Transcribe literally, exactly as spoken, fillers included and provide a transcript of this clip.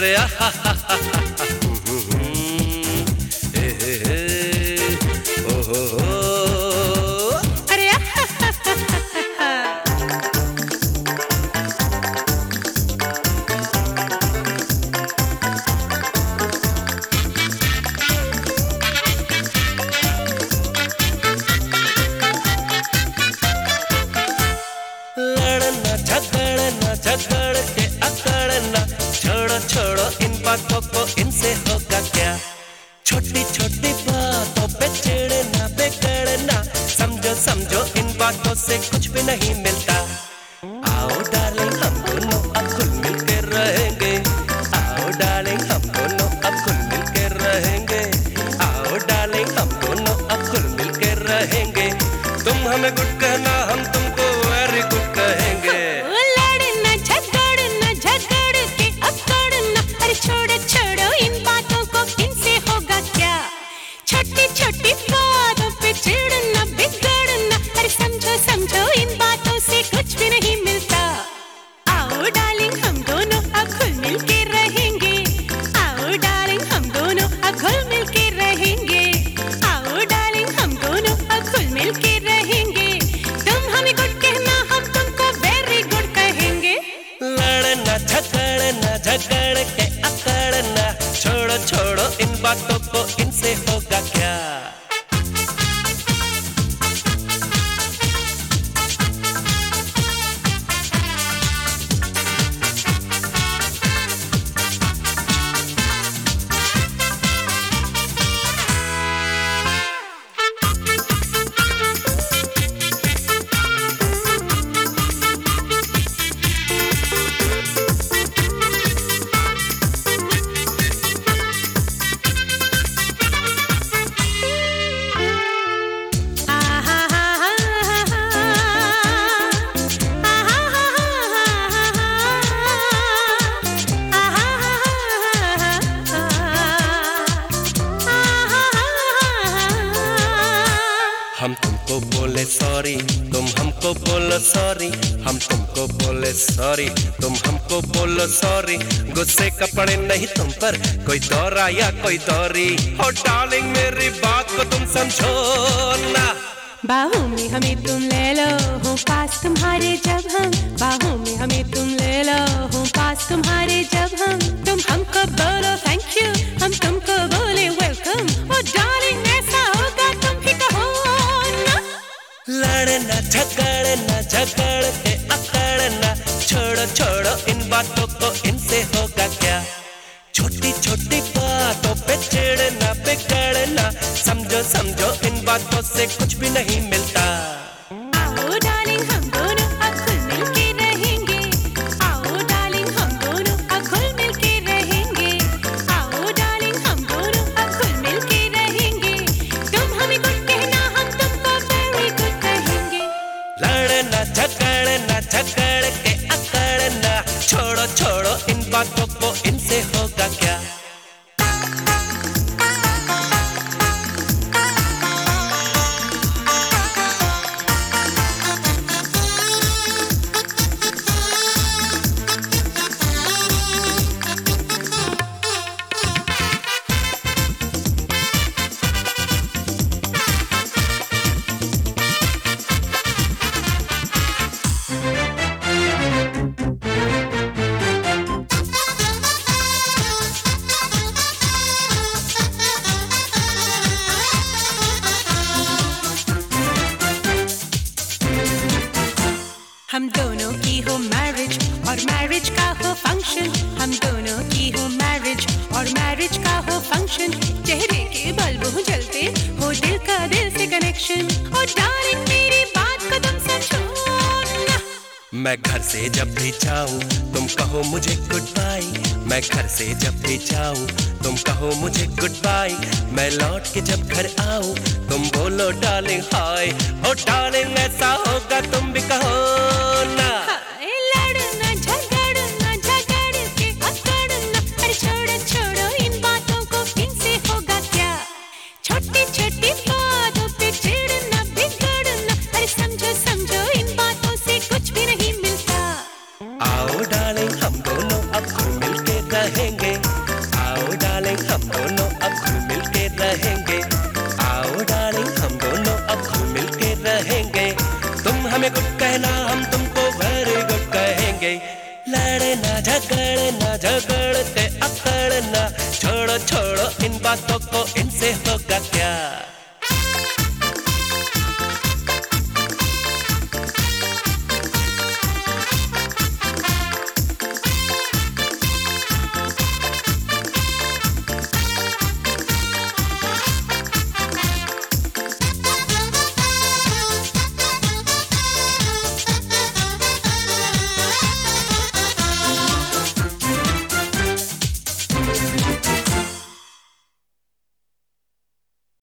अरे आहा हा हा हा हे हे हे ओ हो हो अरे आहा हा हा हा लड़ना झगड़ना झगड़ के अकड़ना, छोड़ो छोड़ो इन बातों को, इनसे होगा क्या। छोटी छोटी बातों पे चिढ़ना बिगड़ना, समझो समझो इन बातों से कुछ भी नहीं मिलता। आओ डार्लिंग हम दोनों अब खुल मिल के रहेंगे, आओ डार्लिंग हम दोनों अब खुल मिल के रहेंगे, आओ डार्लिंग हम दोनों अब खुल मिल के रहेंगे। तुम हमें गुड कहना, हम तुमको वेरी गुड कहेंगे। लड़ना झगड़ना झगड़ के अकड़ना, अरे छोड़ो छोड़ो इन बातों को, इनसे होगा क्या। छोटी छोटी बातों पे चिढ़ना बिगड़ना, अरे समझो समझो इन बातों से कुछ भी नहीं मिलता। आओ डार्लिंग हम दोनों अब घुल मिल के रहेंगे, आओ डार्लिंग हम दोनों अब घुल मिल के रहेंगे, आओ डार्लिंग हम दोनों अब घुल मिल के रहेंगे। तुम हमें गुड कहना, हम तुमको वेरी गुड कहेंगे। लड़ना झगड़ना झगड़ के अकड़ना, छोड़ो छोड़ो इन बातों को, इनसे होगा क्या। हम तुमको बोले सॉरी, तुम हमको बोलो सॉरी, हम तुमको बोले सॉरी, तुम हमको बोलो सॉरी। गुस्से का पड़े नहीं तुम पर कोई दौरा या कोई दौरी, हो डार्लिंग मेरी बात को तुम समझो ना। बाहों में हमें तुम ले लो, हो पास तुम्हारे जब हम, बाहों में हमें तुम ले लो, हो पास तुम्हारे जब हम। तुम हमको बोलो थैंक यू, हम तुमको बोले वेलकम, ओ डार्लिंग ऐसा होगा तुम ही कहो ना। लड़ना झगड़ना झगड़ के अकड़ना, छोड़ो छोड़ो इन बातों को, इनसे होगा क्या। छोटी छोटी बातों पे चिढ़ना बिगड़ना, समझो समझो इन बातों से कुछ भी नहीं मिलता। आओ डार्लिंग हम दोनों अब घुल मिल के रहेंगे, आओ डार्लिंग हम दोनों अब घुल मिल के रहेंगे, आओ डार्लिंग हम दोनों अब घुल मिल के रहेंगे। तुम हमें गुड कहना, हम तुमको वेरी गुड कहेंगे। लड़ना झगड़ना झगड़ के अकड़ना, छोड़ो छोड़ो इन बातों को, इनसे होगा क्या। हम दोनों की हो मैरिज और मैरिज का हो फंक्शन, हम दोनों की हो मैरिज और मैरिज का हो फंक्शन। चेहरे के बल्ब हो जलते हो, दिल का दिल से कनेक्शन, ओ डार्लिंग मेरी बात को तुम समझो ना। मैं घर से जब भी जाऊं तुम कहो मुझे गुड बाय, मैं घर से जब भी जाऊं तुम कहो मुझे गुड बाय। मैं लौट के जब घर आऊं तुम बोलो डार्लिंग हाय, ओ डार्लिंग ऐसा होगा तुम भी कहो ना। हाय लड़ना झगड़ना झगड़ के अकड़ना, अरे छोड़ो छोड़ो इन बातों को, इनसे होगा क्या। छोटी छोटी बातों पे चिढ़ना बिगड़ना, अरे समझो समझो इन बातों से कुछ भी नहीं मिलता। आओ डार्लिंग हम दोनों अब घुल मिल के रहेंगे, हमें गुड कहना, हम तुमको वेरी गुड कहेंगे। लड़ना झगड़ना झगड़ के अकड़ना, छोड़ो छोड़ो इन बातों